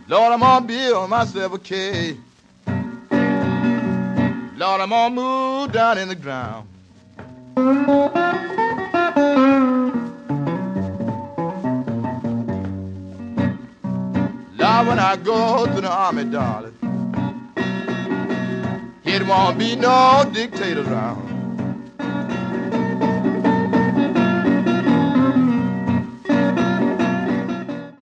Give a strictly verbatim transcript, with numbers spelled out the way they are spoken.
Lord, I'm gonna build myself a cave. Lord, I'm gonna move down in the ground. Lord, when I go to the army, darling, it won't be no dictators around.